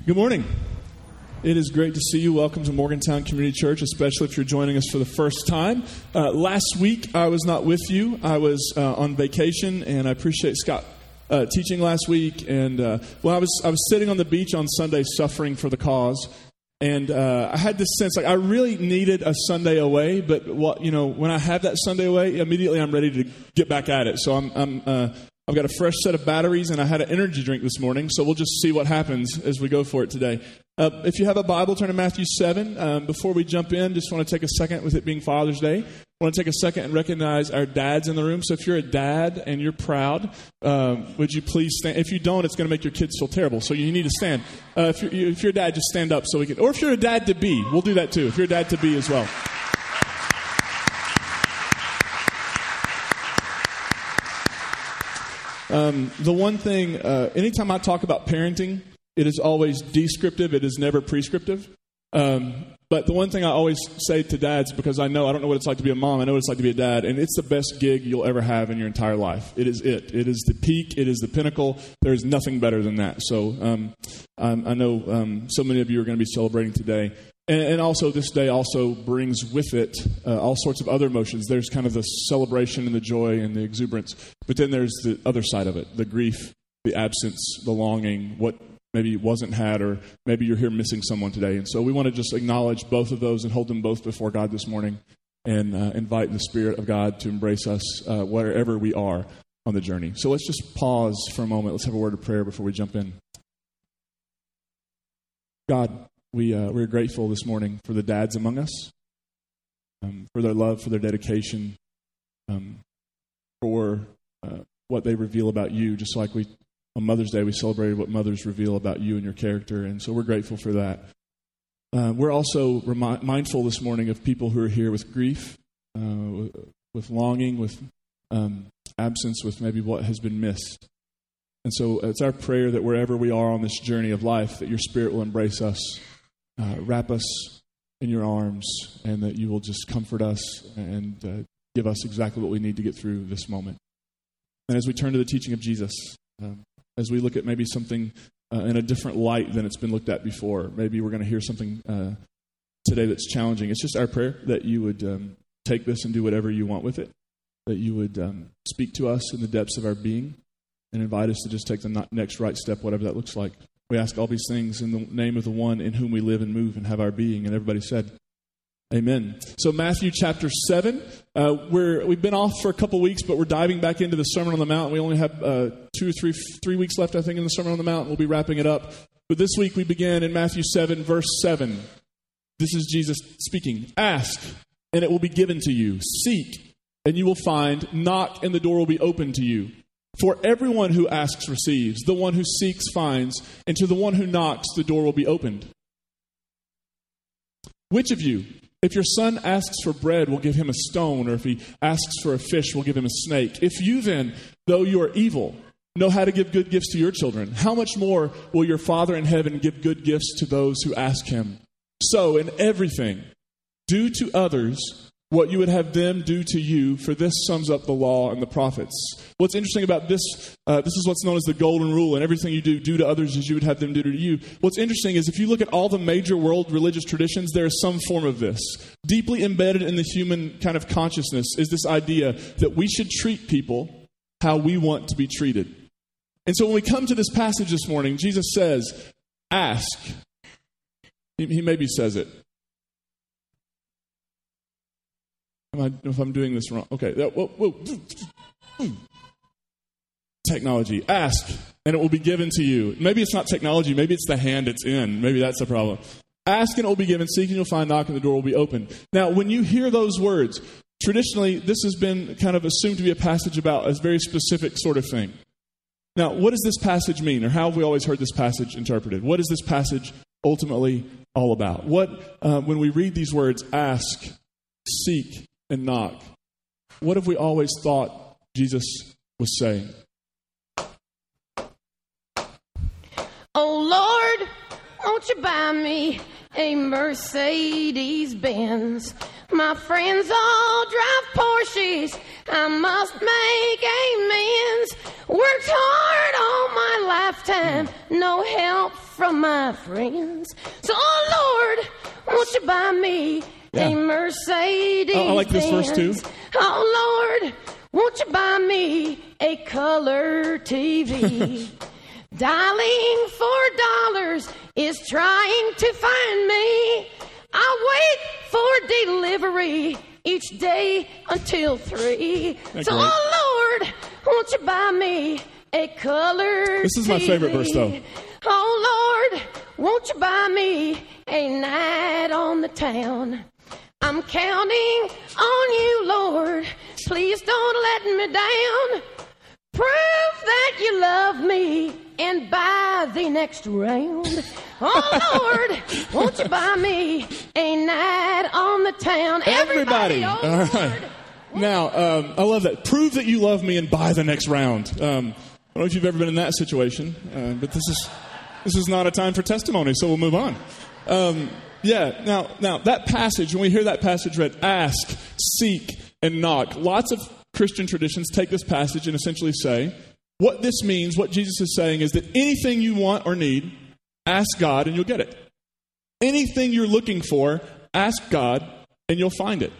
Good morning. It is great to see you. Welcome to Morgantown Community Church, especially if you're joining us for the first time. Last week, I was not with you. I was on vacation, and I appreciate Scott teaching last week. And I was sitting on the beach on Sunday suffering for the cause, and I had this sense like I really needed a Sunday away. But when I have that Sunday away, immediately I'm ready to get back at it. So I've got a fresh set of batteries, and I had an energy drink this morning, so we'll just see what happens as we go for it today. If you have a Bible, turn to Matthew 7. Before we jump in, just want to take a second, with it being Father's Day, I want to take a second and recognize our dads in the room. So if you're a dad and you're proud, would you please stand? If you don't, it's going to make your kids feel terrible, so you need to stand. If you're a dad, just stand up so we can, or if you're a dad to be, we'll do that too. If you're a dad to be as well. The one thing, anytime I talk about parenting, it is always descriptive. It is never prescriptive. But the one thing I always say to dads, because I don't know what it's like to be a mom. I know what it's like to be a dad. And it's the best gig you'll ever have in your entire life. It is it. It is the peak. It is the pinnacle. There is nothing better than that. So I know so many of you are going to be celebrating today. And also this day also brings with it all sorts of other emotions. There's kind of the celebration and the joy and the exuberance. But then there's the other side of it, the grief, the absence, the longing, what maybe wasn't had, or maybe you're here missing someone today. And so we want to just acknowledge both of those and hold them both before God this morning and invite the Spirit of God to embrace us wherever we are on the journey. So let's just pause for a moment. Let's have a word of prayer before we jump in. God, we're grateful this morning for the dads among us, for their love, for their dedication, for what they reveal about you, just like on Mother's Day, we celebrated what mothers reveal about you and your character, and so we're grateful for that. We're also mindful this morning of people who are here with grief, with longing, with absence, with maybe what has been missed. And so it's our prayer that wherever we are on this journey of life, that your Spirit will embrace us, wrap us in your arms, and that you will just comfort us and give us exactly what we need to get through this moment. And as we turn to the teaching of Jesus, as we look at maybe something in a different light than it's been looked at before, maybe we're going to hear something today that's challenging. It's just our prayer that you would take this and do whatever you want with it, that you would speak to us in the depths of our being and invite us to just take the next right step, whatever that looks like. We ask all these things in the name of the one in whom we live and move and have our being. And everybody said, amen. So Matthew chapter 7, we've been off for a couple weeks, but we're diving back into the Sermon on the Mount. We only have 2 or 3 weeks left, I think, in the Sermon on the Mount. We'll be wrapping it up. But this week we began in Matthew 7, verse 7. This is Jesus speaking. Ask, and it will be given to you. Seek, and you will find. Knock, and the door will be opened to you. For everyone who asks receives, the one who seeks finds, and to the one who knocks the door will be opened. Which of you, if your son asks for bread, will give him a stone, or if he asks for a fish, will give him a snake? If you then, though you are evil, know how to give good gifts to your children, how much more will your Father in heaven give good gifts to those who ask him? So in everything, do to others what you would have them do to you, for this sums up the law and the prophets. What's interesting about this, this is what's known as the golden rule, and everything you do to others as you would have them do to you. What's interesting is if you look at all the major world religious traditions, there is some form of this. Deeply embedded in the human kind of consciousness is this idea that we should treat people how we want to be treated. And so when we come to this passage this morning, Jesus says, ask. He maybe says it. If I'm doing this wrong. Okay. Whoa. Technology. Ask, and it will be given to you. Maybe it's not technology. Maybe it's the hand it's in. Maybe that's the problem. Ask, and it will be given. Seek, and you'll find. Knock, and the door will be open. Now, when you hear those words, traditionally, this has been kind of assumed to be a passage about a very specific sort of thing. Now, what does this passage mean? Or how have we always heard this passage interpreted? What is this passage ultimately all about? When we read these words, ask, seek, and knock, what have we always thought Jesus was saying? Oh Lord, won't you buy me a Mercedes-Benz? My friends all drive Porsches, I must make amends. Worked hard all my lifetime, no help from my friends. So, oh Lord, won't you buy me a Mercedes? I like this verse too. Oh Lord, won't you buy me a color TV? Dialing $4 is trying to find me. I wait for delivery each day until 3. So, oh Lord, won't you buy me a color This is my favorite verse, though. Oh Lord, won't you buy me a night on the town? I'm counting on you, Lord. Please don't let me down. Prove that you love me and buy the next round. Oh, Lord, won't you buy me a night on the town? Everybody. Oh, all right. Lord. Now, I love that. Prove that you love me and buy the next round. I don't know if you've ever been in that situation, but this is not a time for testimony, so we'll move on. Now that passage, when we hear that passage read, ask, seek, and knock, lots of Christian traditions take this passage and essentially say, what this means, what Jesus is saying is that anything you want or need, ask God and you'll get it. Anything you're looking for, ask God and you'll find it.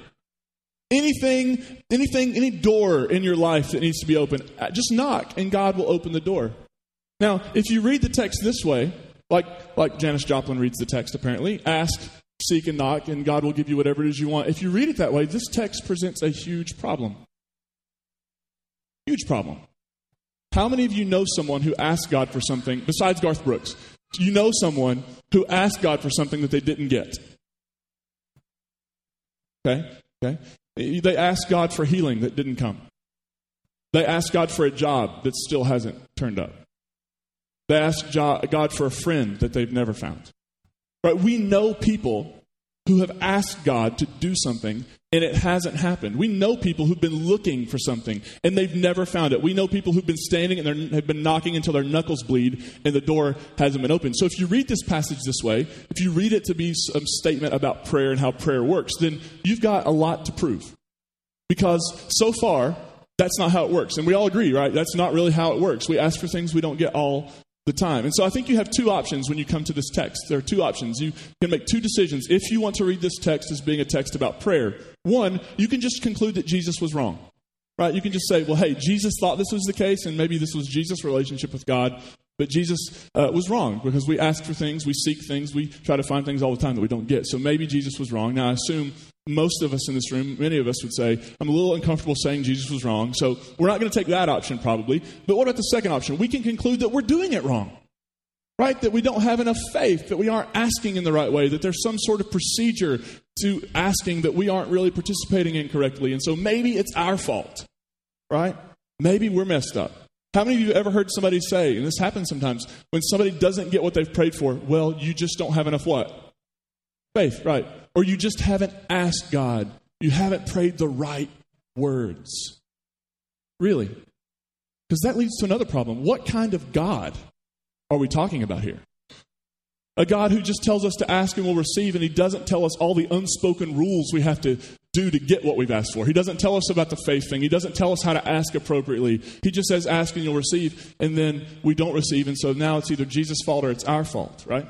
Any door in your life that needs to be opened, just knock and God will open the door. Now, if you read the text this way, like Janis Joplin reads the text apparently, ask, seek, and knock, and God will give you whatever it is you want. If you read it that way, this text presents a huge problem. Huge problem. How many of you know someone who asked God for something, besides Garth Brooks, you know someone who asked God for something that they didn't get? Okay? They asked God for healing that didn't come. They asked God for a job that still hasn't turned up. They asked God for a friend that they've never found. Right? We know people who have asked God to do something and it hasn't happened. We know people who've been looking for something and they've never found it. We know people who've been standing and have been knocking until their knuckles bleed and the door hasn't been opened. So if you read this passage this way, if you read it to be some statement about prayer and how prayer works, then you've got a lot to prove. Because so far, that's not how it works. And we all agree, right? That's not really how it works. We ask for things we don't get all the time. And so I think you have two options when you come to this text. There are two options. You can make two decisions if you want to read this text as being a text about prayer. One, you can just conclude that Jesus was wrong. Right? You can just say, well, hey, Jesus thought this was the case, and maybe this was Jesus' relationship with God, but Jesus was wrong because we ask for things, we seek things, we try to find things all the time that we don't get. So maybe Jesus was wrong. Now, I assume most of us in this room, many of us would say, I'm a little uncomfortable saying Jesus was wrong, so we're not going to take that option probably. But what about the second option? We can conclude that we're doing it wrong, right? That we don't have enough faith, that we aren't asking in the right way, that there's some sort of procedure to asking that we aren't really participating in correctly. And so maybe it's our fault, right? Maybe we're messed up. How many of you ever heard somebody say, and this happens sometimes, when somebody doesn't get what they've prayed for, well, you just don't have enough what? Faith, right? Or you just haven't asked God. You haven't prayed the right words. Really? Because that leads to another problem. What kind of God are we talking about here? A God who just tells us to ask and we'll receive, and he doesn't tell us all the unspoken rules we have to do to get what we've asked for. He doesn't tell us about the faith thing. He doesn't tell us how to ask appropriately. He just says, ask and you'll receive, and then we don't receive, and so now it's either Jesus' fault or it's our fault, right?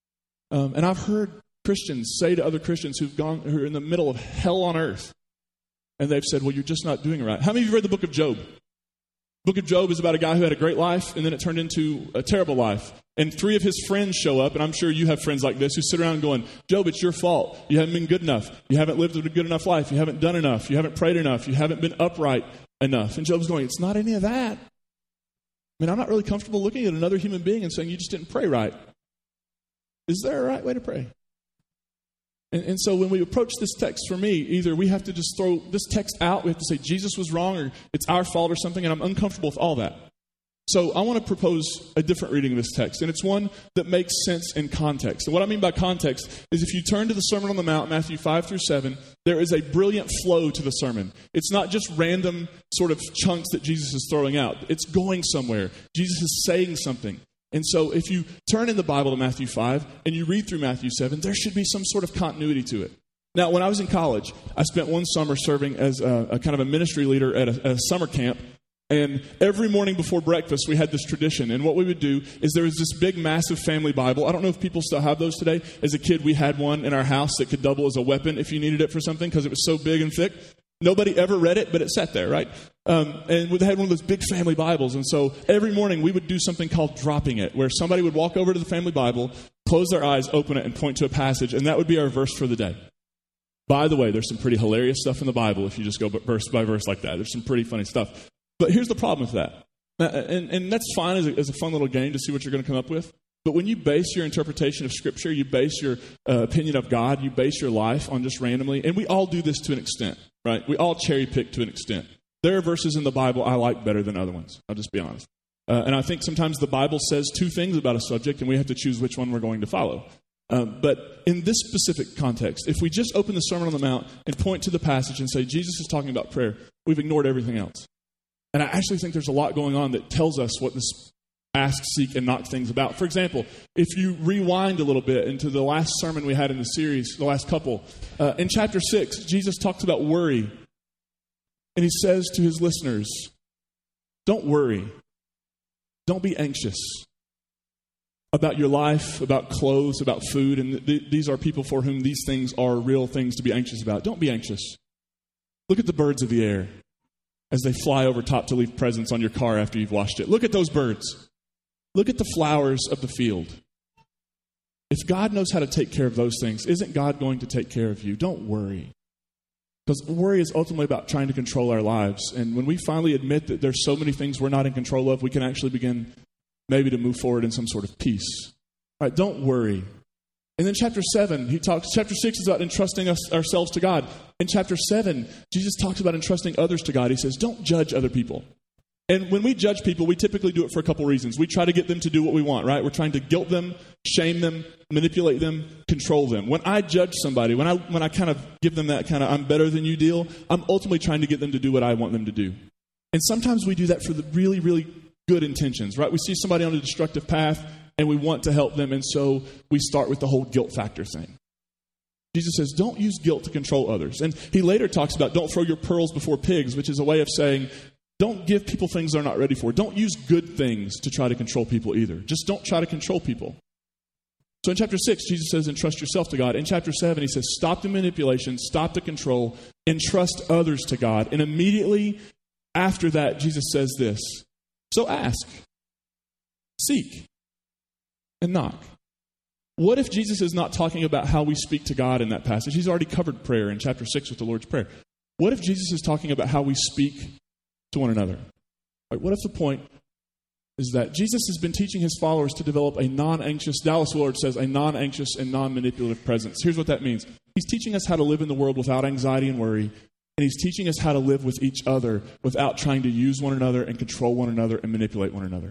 And I've heard Christians say to other Christians who are in the middle of hell on earth, and they've said, well, you're just not doing it right. How many of you read the book of Job? The book of Job is about a guy who had a great life, and then it turned into a terrible life. And 3 of his friends show up, and I'm sure you have friends like this who sit around going, Job, it's your fault. You haven't been good enough. You haven't lived a good enough life. You haven't done enough. You haven't prayed enough. You haven't been upright enough. And Job's going, it's not any of that. I mean, I'm not really comfortable looking at another human being and saying, you just didn't pray right. Is there a right way to pray? And so when we approach this text, for me, either we have to just throw this text out, we have to say Jesus was wrong, or it's our fault or something, and I'm uncomfortable with all that. So I want to propose a different reading of this text, and it's one that makes sense in context. And what I mean by context is if you turn to the Sermon on the Mount, Matthew 5 through 7, there is a brilliant flow to the sermon. It's not just random sort of chunks that Jesus is throwing out. It's going somewhere. Jesus is saying something. And so if you turn in the Bible to Matthew 5 and you read through Matthew 7, there should be some sort of continuity to it. Now, when I was in college, I spent one summer serving as a kind of a ministry leader at a summer camp And every morning before breakfast, we had this tradition. And what we would do is there was this big, massive family Bible. I don't know if people still have those today. As a kid, we had one in our house that could double as a weapon if you needed it for something because it was so big and thick. Nobody ever read it, but it sat there, right? And we had one of those big family Bibles. And so every morning, we would do something called dropping it, where somebody would walk over to the family Bible, close their eyes, open it, and point to a passage. And that would be our verse for the day. By the way, there's some pretty hilarious stuff in the Bible if you just go verse by verse like that. There's some pretty funny stuff. But here's the problem with that. And that's fine as a fun little game to see what you're going to come up with. But when you base your interpretation of Scripture, you base your opinion of God, you base your life on just randomly, and we all do this to an extent, right? We all cherry pick to an extent. There are verses in the Bible I like better than other ones. I'll just be honest. And I think sometimes the Bible says two things about a subject, and we have to choose which one we're going to follow. But in this specific context, if we just open the Sermon on the Mount and point to the passage and say, Jesus is talking about prayer, we've ignored everything else. And I actually think there's a lot going on that tells us what this ask, seek, and knock things about. For example, if you rewind a little bit into the last sermon we had in the series, the last couple, in chapter 6, Jesus talks about worry. And he says to his listeners, don't worry. Don't be anxious about your life, about clothes, about food. And these are people for whom these things are real things to be anxious about. Don't be anxious. Look at the birds of the air as they fly over top to leave presents on your car after you've washed it. Look at those birds. Look at the flowers of the field. If God knows how to take care of those things, isn't God going to take care of you? Don't worry. Because worry is ultimately about trying to control our lives. And when we finally admit that there's so many things we're not in control of, we can actually begin maybe to move forward in some sort of peace. All right, don't worry. And then chapter 7, chapter 6 is about entrusting ourselves to God. In chapter 7, Jesus talks about entrusting others to God. He says, don't judge other people. And when we judge people, we typically do it for a couple reasons. We try to get them to do what we want, right? We're trying to guilt them, shame them, manipulate them, control them. When I judge somebody, when I kind of give them that kind of I'm better than you deal, I'm ultimately trying to get them to do what I want them to do. And sometimes we do that for the really, really good intentions, right? We see somebody on a destructive path and we want to help them, and so we start with the whole guilt factor thing. Jesus says, don't use guilt to control others. And he later talks about don't throw your pearls before pigs, which is a way of saying don't give people things they're not ready for. Don't use good things to try to control people either. Just don't try to control people. So in chapter 6, Jesus says, entrust yourself to God. In chapter 7, he says, stop the manipulation, stop the control, entrust others to God. And immediately after that, Jesus says this, so ask, seek, and knock. What if Jesus is not talking about how we speak to God in that passage? He's already covered prayer in chapter 6 with the Lord's Prayer. What if Jesus is talking about how we speak to one another? Right, what if the point is that Jesus has been teaching his followers to develop a non-anxious, Dallas Willard says, a non-anxious and non-manipulative presence. Here's what that means. He's teaching us how to live in the world without anxiety and worry, and he's teaching us how to live with each other without trying to use one another and control one another and manipulate one another.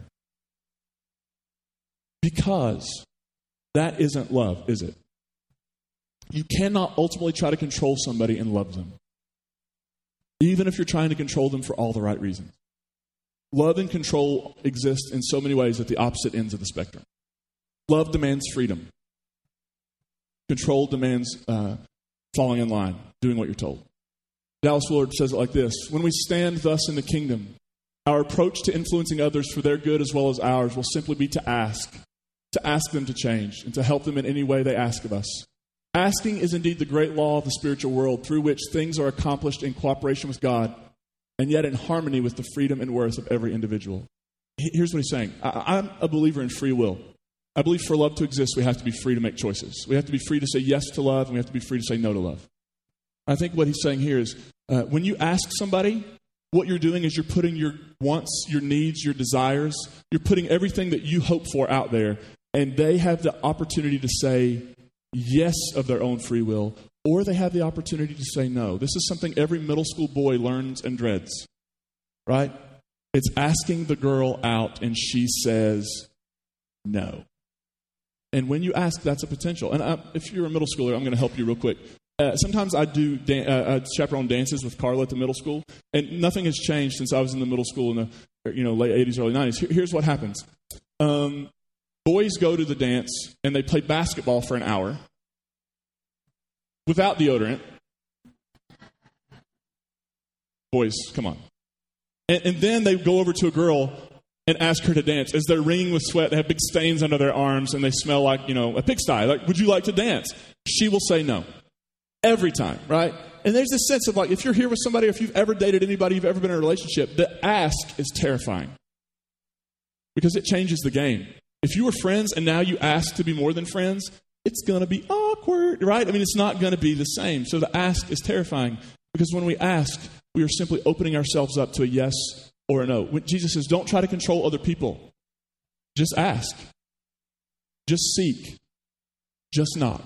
Because that isn't love, is it? You cannot ultimately try to control somebody and love them, even if you're trying to control them for all the right reasons. Love and control exist in so many ways at the opposite ends of the spectrum. Love demands freedom. Control demands falling in line, doing what you're told. Dallas Willard says it like this: when we stand thus in the kingdom, our approach to influencing others for their good as well as ours will simply be to ask them to change and to help them in any way they ask of us. Asking is indeed the great law of the spiritual world through which things are accomplished in cooperation with God and yet in harmony with the freedom and worth of every individual. Here's what he's saying. I'm a believer in free will. I believe for love to exist, we have to be free to make choices. We have to be free to say yes to love, and we have to be free to say no to love. I think what he's saying here is when you ask somebody, what you're doing is you're putting your wants, your needs, your desires, you're putting everything that you hope for out there, and they have the opportunity to say yes of their own free will, or they have the opportunity to say no. This is something every middle school boy learns and dreads, right? It's asking the girl out and she says no. And when you ask, that's a potential. And if you're a middle schooler, I'm going to help you real quick. Sometimes I do chaperone dances with Carla at the middle school, and nothing has changed since I was in the middle school in the late 80s, early 90s. Here's what happens. Boys go to the dance, and they play basketball for an hour without deodorant. Boys, come on. And then they go over to a girl and ask her to dance. As they're wringing with sweat, they have big stains under their arms, and they smell like, a pigsty. Like, would you like to dance? She will say no. Every time, right? And there's this sense of like, if you're here with somebody, or if you've ever dated anybody, you've ever been in a relationship, the ask is terrifying. Because it changes the game. If you were friends and now you ask to be more than friends, it's going to be awkward, right? I mean, it's not going to be the same. So the ask is terrifying. Because when we ask, we are simply opening ourselves up to a yes or a no. When Jesus says, don't try to control other people. Just ask. Just seek. Just knock.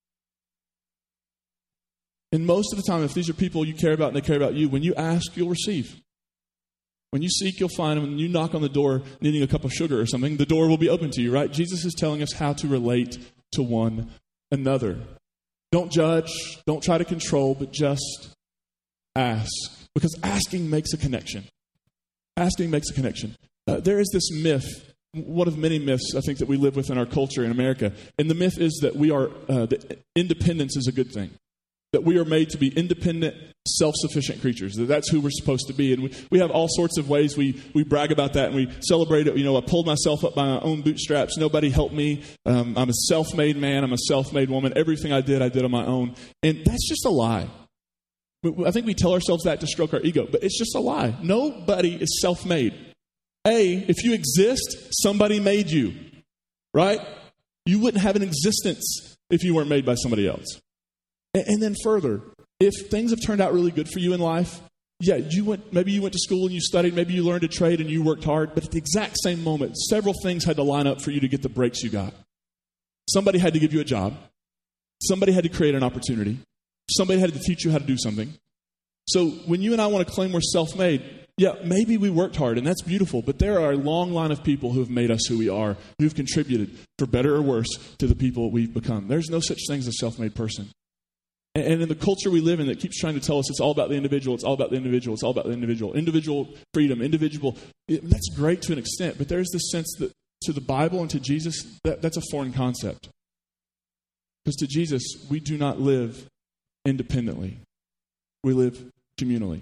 And most of the time, if these are people you care about and they care about you, when you ask, you'll receive. When you seek, you'll find them. When you knock on the door needing a cup of sugar or something, the door will be open to you, right? Jesus is telling us how to relate to one another. Don't judge. Don't try to control, but just ask. Because asking makes a connection. Asking makes a connection. There is this myth, one of many myths I think that we live with in our culture in America. And the myth is that that independence is a good thing. That we are made to be independent, self-sufficient creatures. That's who we're supposed to be. And we have all sorts of ways we brag about that and we celebrate it. I pulled myself up by my own bootstraps. Nobody helped me. I'm a self-made man. I'm a self-made woman. Everything I did on my own. And that's just a lie. I think we tell ourselves that to stroke our ego, but it's just a lie. Nobody is self-made. If you exist, somebody made you, right? You wouldn't have an existence if you weren't made by somebody else. And then further, if things have turned out really good for you in life, maybe you went to school and you studied, maybe you learned a trade and you worked hard, but at the exact same moment, several things had to line up for you to get the breaks you got. Somebody had to give you a job. Somebody had to create an opportunity. Somebody had to teach you how to do something. So when you and I want to claim we're self-made, maybe we worked hard, and that's beautiful, but there are a long line of people who have made us who we are, who've contributed, for better or worse, to the people we've become. There's no such thing as a self-made person. And in the culture we live in that keeps trying to tell us it's all about the individual, it's all about the individual, it's all about the individual. Individual freedom, that's great to an extent, but there's this sense that to the Bible and to Jesus, that's a foreign concept. Because to Jesus, we do not live independently. We live communally.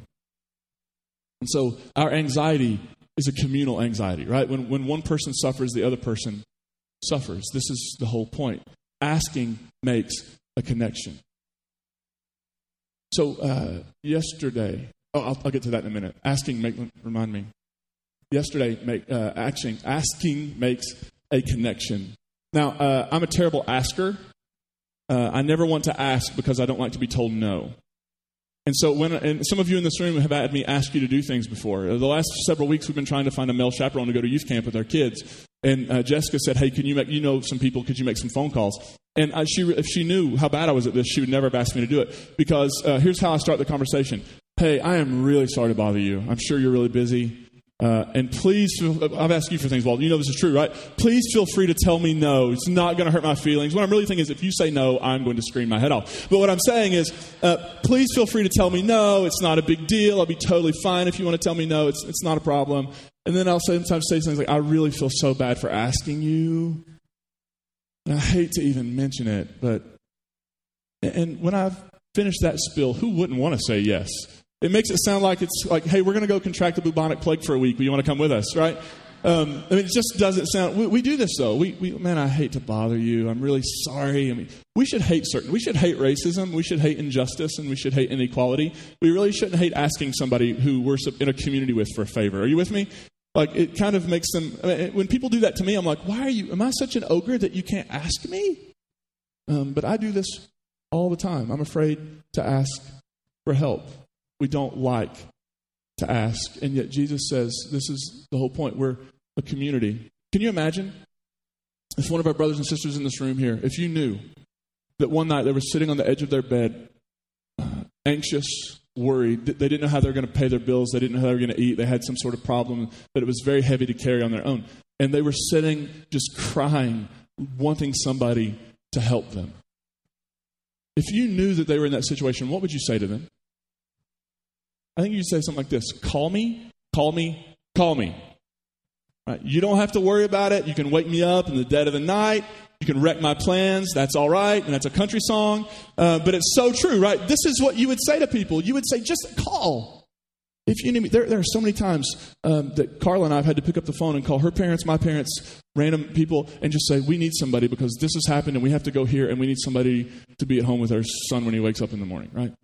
And so our anxiety is a communal anxiety, right? When one person suffers, the other person suffers. This is the whole point. Asking makes a connection. So yesterday, I'll get to that in a minute. Remind me. Yesterday, asking makes a connection. Now, I'm a terrible asker. I never want to ask because I don't like to be told no. And so and some of you in this room have had me ask you to do things before. The last several weeks, we've been trying to find a male chaperone to go to youth camp with our kids. And Jessica said, hey, can you know some people, could you make some phone calls? And if she knew how bad I was at this, she would never have asked me to do it. Because here's how I start the conversation. Hey, I am really sorry to bother you. I'm sure you're really busy. And please, I've asked you for things, Walter. You know this is true, right? Please feel free to tell me no. It's not going to hurt my feelings. What I'm really thinking is if you say no, I'm going to scream my head off. But what I'm saying is, please feel free to tell me no. It's not a big deal. I'll be totally fine if you want to tell me no. It's not a problem. And then I'll sometimes say things like, I really feel so bad for asking you. And I hate to even mention it, and when I've finished that spiel, who wouldn't want to say yes? It makes it sound like it's like, hey, we're going to go contract the bubonic plague for a week. You want to come with us, right? It just doesn't sound. We do this though. Man, I hate to bother you. I'm really sorry. We should hate racism. We should hate injustice, and we should hate inequality. We really shouldn't hate asking somebody who we're in a community with for a favor. Are you with me? Like, it kind of makes them. When people do that to me, I'm like, am I such an ogre that you can't ask me? But I do this all the time. I'm afraid to ask for help. We don't like to ask. And yet Jesus says, this is the whole point. We're a community. Can you imagine if one of our brothers and sisters in this room here, if you knew that one night they were sitting on the edge of their bed, anxious, worried, they didn't know how they were going to pay their bills, they didn't know how they were going to eat, they had some sort of problem that it was very heavy to carry on their own. And they were sitting just crying, wanting somebody to help them. If you knew that they were in that situation, what would you say to them? I think you'd say something like this: call me, call me, call me. Right? You don't have to worry about it. You can wake me up in the dead of the night. You can wreck my plans. That's all right. And that's a country song. But it's so true, right? This is what you would say to people. You would say, just call. If you need me, there are so many times that Carla and I have had to pick up the phone and call her parents, my parents, random people, and just say, we need somebody because this has happened and we have to go here and we need somebody to be at home with our son when he wakes up in the morning, right?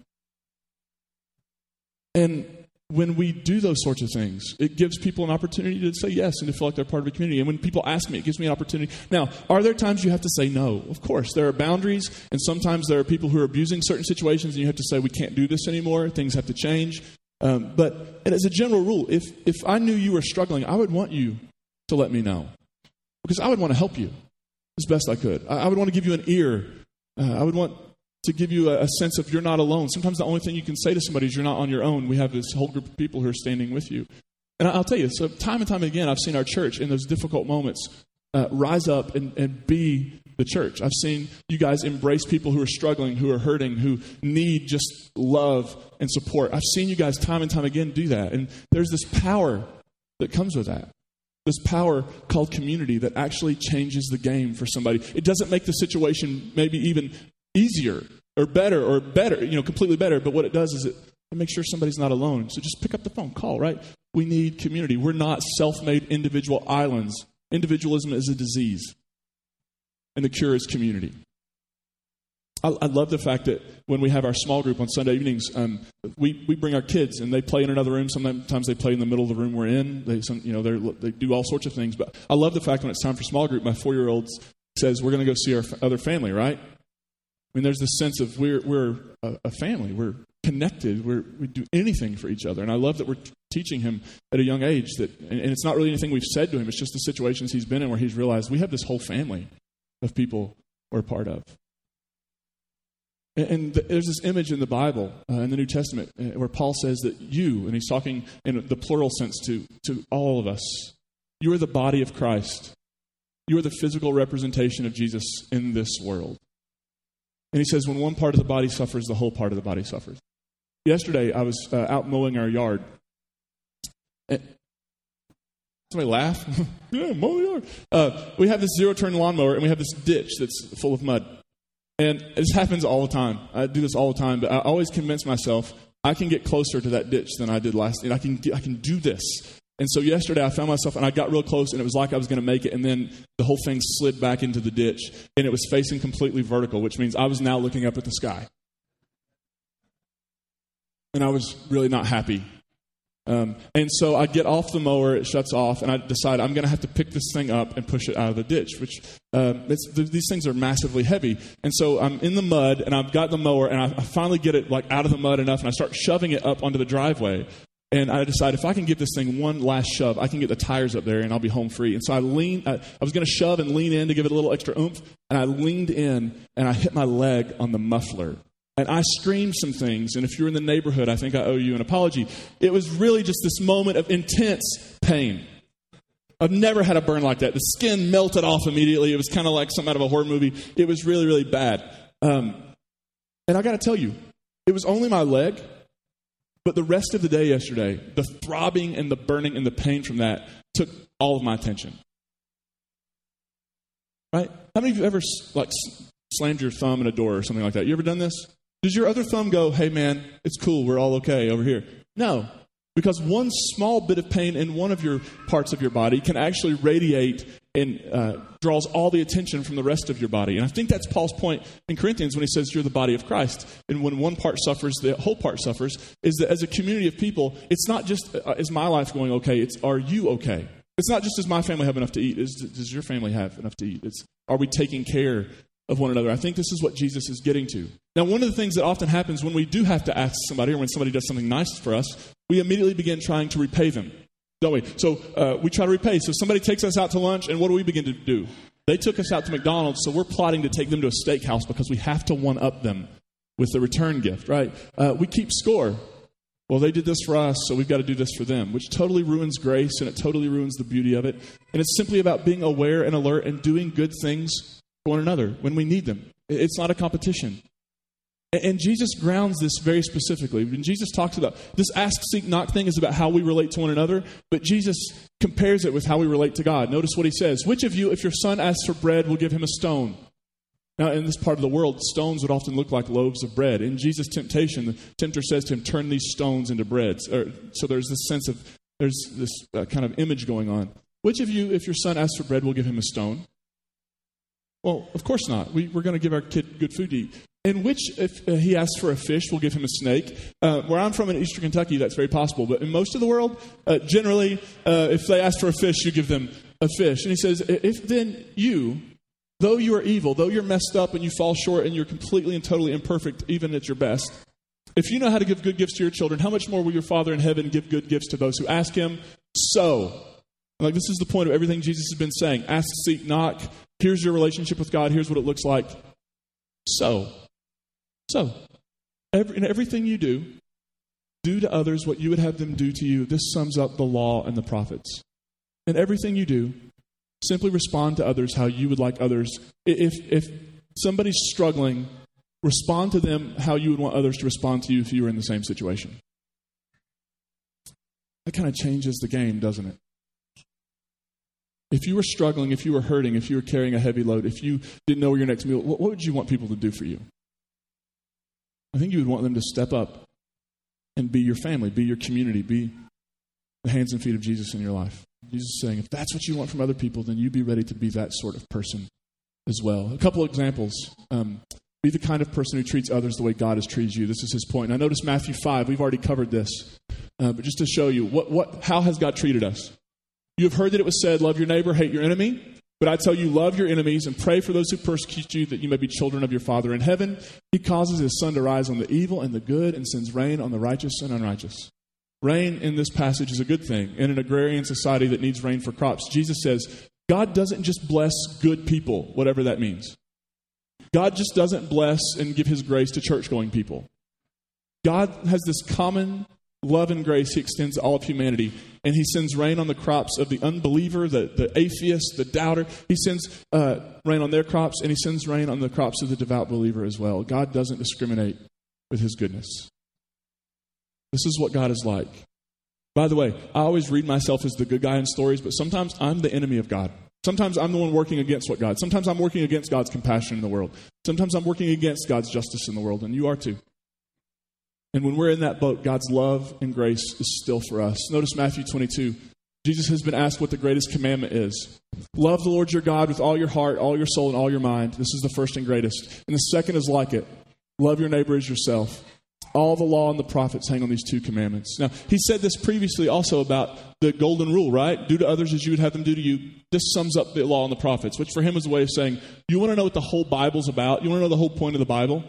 And when we do those sorts of things, it gives people an opportunity to say yes and to feel like they're part of a community. And when people ask me, it gives me an opportunity. Now, are there times you have to say no? Of course. There are boundaries, and sometimes there are people who are abusing certain situations, and you have to say, we can't do this anymore. Things have to change. But as a general rule, if I knew you were struggling, I would want you to let me know. Because I would want to help you as best I could. I would want to give you an ear. I would want to give you a sense of you're not alone. Sometimes the only thing you can say to somebody is you're not on your own. We have this whole group of people who are standing with you. And I'll tell you, so time and time again, I've seen our church in those difficult moments rise up and be the church. I've seen you guys embrace people who are struggling, who are hurting, who need just love and support. I've seen you guys time and time again do that. And there's this power that comes with that. This power called community that actually changes the game for somebody. It doesn't make the situation maybe even easier or better, completely better. But what it does is it makes sure somebody's not alone. So just pick up the phone, call, right? We need community. We're not self-made individual islands. Individualism is a disease. And the cure is community. I love the fact that when we have our small group on Sunday evenings, we bring our kids and they play in another room. Sometimes they play in the middle of the room we're in. They do all sorts of things. But I love the fact when it's time for small group, my 4-year-old says, we're going to go see our other family, right? I mean, there's this sense of we're a family. We're connected. We do anything for each other. And I love that we're teaching him at a young age that, and it's not really anything we've said to him. It's just the situations he's been in where he's realized we have this whole family of people we're part of. And there's this image in the Bible, in the New Testament, where Paul says that you, and he's talking in the plural sense to all of us, you are the body of Christ. You are the physical representation of Jesus in this world. And he says when one part of the body suffers, the whole part of the body suffers. Yesterday, I was out mowing our yard. Somebody laugh? Yeah, mow the yard. We have this zero-turn lawnmower, and we have this ditch that's full of mud. And this happens all the time. I do this all the time, but I always convince myself I can get closer to that ditch than I did last night. I can do this. And so yesterday I found myself, and I got real close, and it was like I was going to make it, and then the whole thing slid back into the ditch, and it was facing completely vertical, which means I was now looking up at the sky. And I was really not happy. And so I get off the mower, it shuts off, and I decide I'm going to have to pick this thing up and push it out of the ditch, which these things are massively heavy. And so I'm in the mud, and I've got the mower, and I finally get it out of the mud enough, and I start shoving it up onto the driveway. And I decide if I can give this thing one last shove, I can get the tires up there, and I'll be home free. And so I was going to shove and lean in to give it a little extra oomph, and I leaned in, and I hit my leg on the muffler. And I screamed some things, and if you're in the neighborhood, I think I owe you an apology. It was really just this moment of intense pain. I've never had a burn like that. The skin melted off immediately. It was kind of like something out of a horror movie. It was really, really bad. And I got to tell you, it was only my leg, but the rest of the day yesterday, the throbbing and the burning and the pain from that took all of my attention. Right? How many of you ever slammed your thumb in a door or something like that? You ever done this? Does your other thumb go, hey man, it's cool, we're all okay over here? No, because one small bit of pain in one of your parts of your body can actually radiate and draws all the attention from the rest of your body. And I think that's Paul's point in Corinthians when he says you're the body of Christ. And when one part suffers, the whole part suffers, is that as a community of people, it's not just, is my life going okay? It's, are you okay? It's not just, does my family have enough to eat? Does your family have enough to eat? It's, are we taking care of one another? I think this is what Jesus is getting to. Now, one of the things that often happens when we do have to ask somebody, or when somebody does something nice for us, we immediately begin trying to repay them, don't we? So we try to repay. So somebody takes us out to lunch, and what do we begin to do? They took us out to McDonald's, so we're plotting to take them to a steakhouse because we have to one-up them with the return gift, right? We keep score. Well, they did this for us, so we've got to do this for them, which totally ruins grace, and it totally ruins the beauty of it. And it's simply about being aware and alert and doing good things for one another when we need them. It's not a competition. And Jesus grounds this very specifically. When Jesus talks about this ask, seek, knock thing is about how we relate to one another, but Jesus compares it with how we relate to God. Notice what he says. Which of you, if your son asks for bread, will give him a stone? Now, in this part of the world, stones would often look like loaves of bread. In Jesus' temptation, the tempter says to him, turn these stones into bread. So there's this sense of, there's this kind of image going on. Which of you, if your son asks for bread, will give him a stone? Well, of course not. We're going to give our kid good food to eat. In which, if he asks for a fish, we'll give him a snake. Where I'm from in eastern Kentucky, that's very possible. But in most of the world, generally, if they ask for a fish, you give them a fish. And he says, if then you, though you are evil, though you're messed up and you fall short and you're completely and totally imperfect, even at your best, if you know how to give good gifts to your children, how much more will your Father in heaven give good gifts to those who ask him? So, like, this is the point of everything Jesus has been saying. Ask, seek, knock. Here's your relationship with God. Here's what it looks like. So, in everything you do to others what you would have them do to you. This sums up the law and the prophets. In everything you do, simply respond to others how you would like others. If somebody's struggling, respond to them how you would want others to respond to you if you were in the same situation. That kind of changes the game, doesn't it? If you were struggling, if you were hurting, if you were carrying a heavy load, if you didn't know where your next meal, what would you want people to do for you? I think you would want them to step up and be your family, be your community, be the hands and feet of Jesus in your life. Jesus is saying, if that's what you want from other people, then you be ready to be that sort of person as well. A couple of examples. Be the kind of person who treats others the way God has treated you. This is his point. Now notice Matthew 5. We've already covered this. But just to show you, how has God treated us? You have heard that it was said, love your neighbor, hate your enemy. But I tell you, love your enemies and pray for those who persecute you, that you may be children of your Father in heaven. He causes his sun to rise on the evil and the good and sends rain on the righteous and unrighteous. Rain in this passage is a good thing. In an agrarian society that needs rain for crops, Jesus says, God doesn't just bless good people, whatever that means. God just doesn't bless and give his grace to church-going people. God has this common love and grace he extends to all of humanity, and he sends rain on the crops of the unbeliever, the atheist, the doubter. He sends rain on their crops, and he sends rain on the crops of the devout believer as well. God doesn't discriminate with his goodness. This is what God is like. By the way, I always read myself as the good guy in stories, but sometimes I'm the enemy of God. Sometimes I'm the one working against what God. Sometimes I'm working against God's compassion in the world. Sometimes I'm working against God's justice in the world, and you are too. And when we're in that boat, God's love and grace is still for us. Notice Matthew 22. Jesus has been asked what the greatest commandment is. Love the Lord your God with all your heart, all your soul, and all your mind. This is the first and greatest. And the second is like it. Love your neighbor as yourself. All the law and the prophets hang on these two commandments. Now, he said this previously also about the golden rule, right? Do to others as you would have them do to you. This sums up the law and the prophets, which for him was a way of saying, you want to know what the whole Bible's about? You want to know the whole point of the Bible?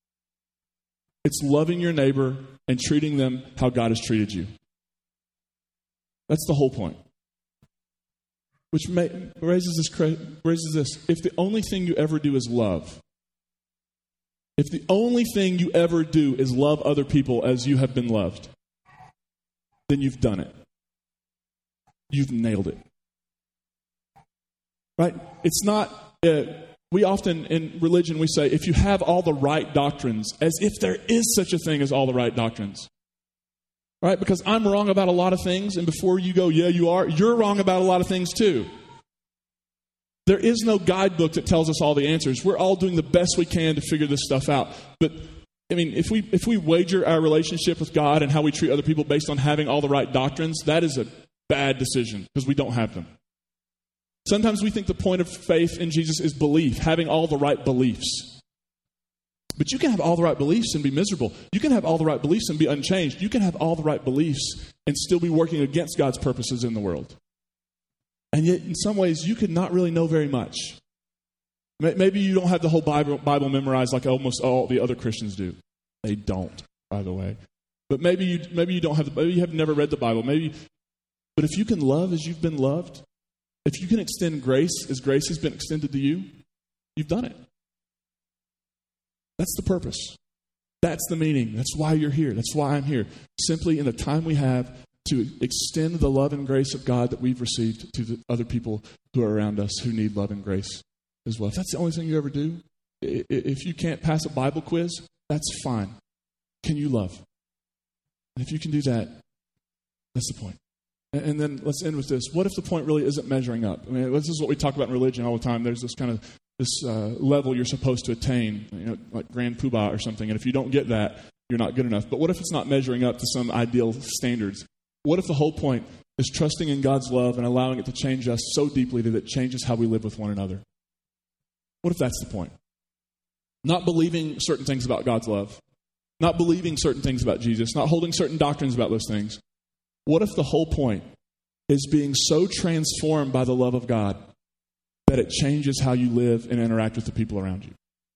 It's loving your neighbor and treating them how God has treated you. That's the whole point. Which raises this. If the only thing you ever do is love, if the only thing you ever do is love other people as you have been loved, then you've done it. You've nailed it. Right? It's not... we often, in religion, we say, if you have all the right doctrines, as if there is such a thing as all the right doctrines. Right? Because I'm wrong about a lot of things, and before you go, yeah, you are, you're wrong about a lot of things too. There is no guidebook that tells us all the answers. We're all doing the best we can to figure this stuff out. But, I mean, if we wager our relationship with God and how we treat other people based on having all the right doctrines, that is a bad decision, because we don't have them. Sometimes we think the point of faith in Jesus is belief, having all the right beliefs. But you can have all the right beliefs and be miserable. You can have all the right beliefs and be unchanged. You can have all the right beliefs and still be working against God's purposes in the world. And yet, in some ways, you could not really know very much. Maybe you don't have the whole Bible memorized like almost all the other Christians do. They don't, by the way. But maybe you don't have. Maybe you have never read the Bible. But if you can love as you've been loved, if you can extend grace as grace has been extended to you, you've done it. That's the purpose. That's the meaning. That's why you're here. That's why I'm here. Simply in the time we have to extend the love and grace of God that we've received to the other people who are around us who need love and grace as well. If that's the only thing you ever do, if you can't pass a Bible quiz, that's fine. Can you love? And if you can do that, that's the point. And then let's end with this. What if the point really isn't measuring up? I mean, this is what we talk about in religion all the time. There's this kind of level you're supposed to attain, like Grand Poobah or something. And if you don't get that, you're not good enough. But what if it's not measuring up to some ideal standards? What if the whole point is trusting in God's love and allowing it to change us so deeply that it changes how we live with one another? What if that's the point? Not believing certain things about God's love, not believing certain things about Jesus, not holding certain doctrines about those things. What if the whole point is being so transformed by the love of God that it changes how you live and interact with the people around you?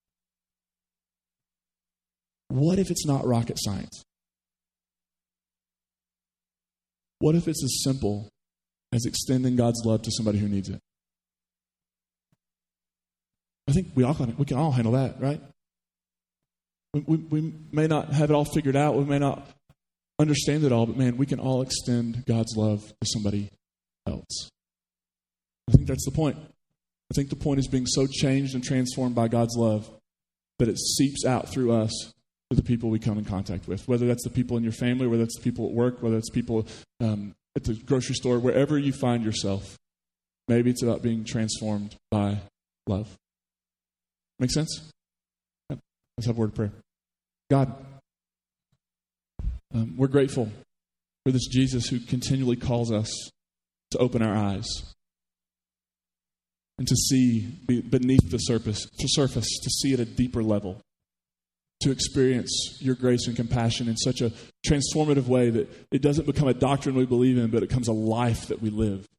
What if it's not rocket science? What if it's as simple as extending God's love to somebody who needs it? I think we can all handle that, right? We may not have it all figured out. We may not understand it all, but man, we can all extend God's love to somebody else. I think that's the point. I think the point is being so changed and transformed by God's love that it seeps out through us to the people we come in contact with, whether that's the people in your family, whether that's the people at work, whether it's people at the grocery store, wherever you find yourself. Maybe it's about being transformed by love. Make sense? Let's have a word of prayer. God, we're grateful for this Jesus who continually calls us to open our eyes and to see beneath the surface, to see at a deeper level, to experience your grace and compassion in such a transformative way that it doesn't become a doctrine we believe in, but it becomes a life that we live.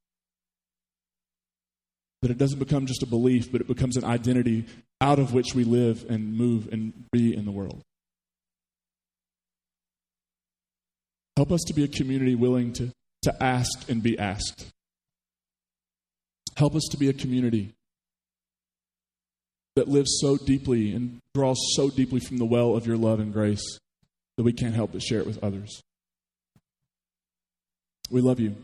That it doesn't become just a belief, but it becomes an identity out of which we live and move and be in the world. Help us to be a community willing to ask and be asked. Help us to be a community that lives so deeply and draws so deeply from the well of your love and grace that we can't help but share it with others. We love you.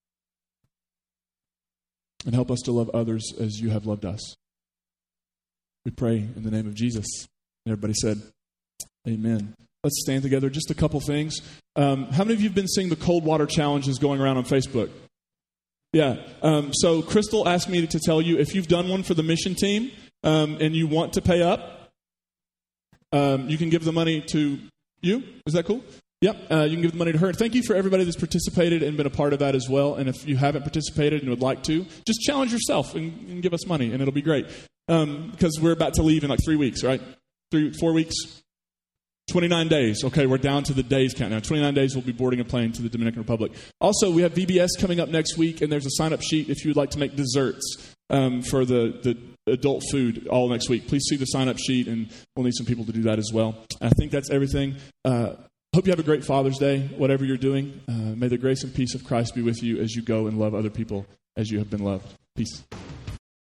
And help us to love others as you have loved us. We pray in the name of Jesus. And everybody said, amen. Let's stand together. Just a couple things. How many of you have been seeing the cold water challenges going around on Facebook? Yeah. So Crystal asked me to tell you, if you've done one for the mission team and you want to pay up, you can give the money to you. Is that cool? Yep, you can give the money to her. Thank you for everybody that's participated and been a part of that as well. And if you haven't participated and would like to, just challenge yourself and give us money, and it'll be great. Because we're about to leave in like 3 weeks, right? 4 weeks? 29 days. Okay, we're down to the days count now. 29 days we'll be boarding a plane to the Dominican Republic. Also, we have VBS coming up next week, and there's a sign-up sheet if you would like to make desserts for the adult food all next week. Please see the sign-up sheet, and we'll need some people to do that as well. I think that's everything. Hope you have a great Father's Day, whatever you're doing. May the grace and peace of Christ be with you as you go and love other people as you have been loved. Peace.